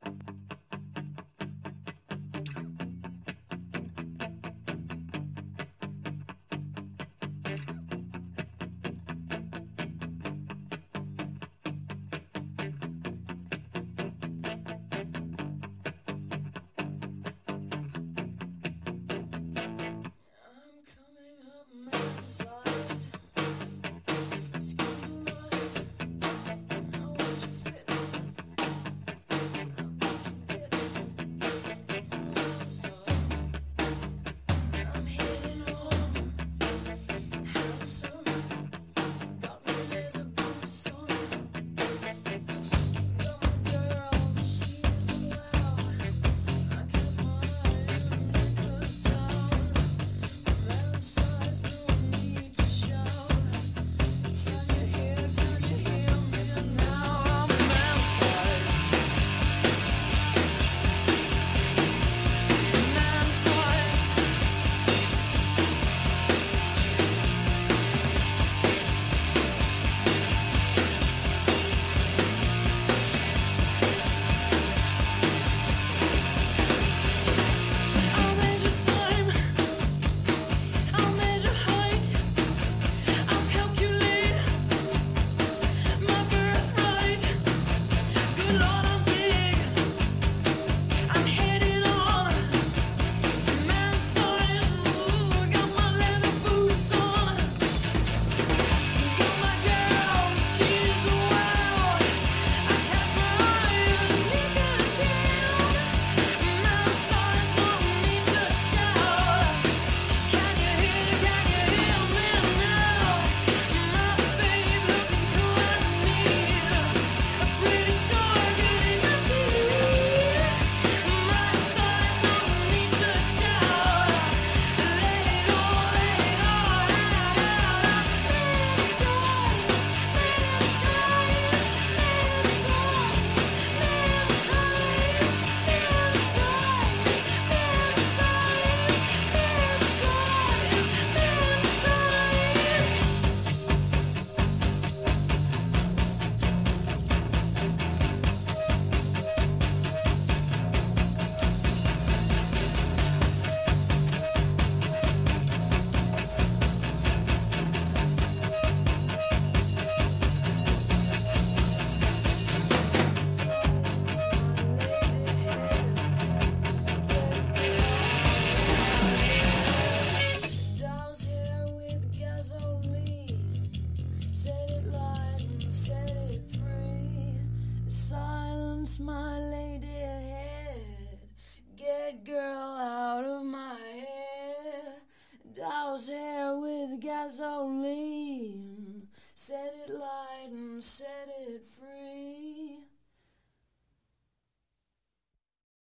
Sized, scandalized, I want to fit. I've got to get sized. I'm heading on, handsome, got my leather boots on. Got my girl, she's loud. I cast my eye in Nicholas town. Man size, no need to shout. Can you hear me now? I'm man size. Man size. I'll measure time, I'll measure height, I'll calculate my birthright. Good Lord, I'm big, I'm headed on man size. Got my leather boots on, got my girl, she's wild. I cast my eye and Nicholas down. Man size, no need to shout. Can you hear me now? My babe looking cool, I need a pretty sure good enough to you. My size, no need to shout. Let it all out. Man size, man size, man size, man size, man size, man size, man size, man size. Silence, my lady, douse here with gasoline. Set it light and set it free. Silence, my lady head. Get girl out of my head. Douse here with gasoline. Set it light and set it free.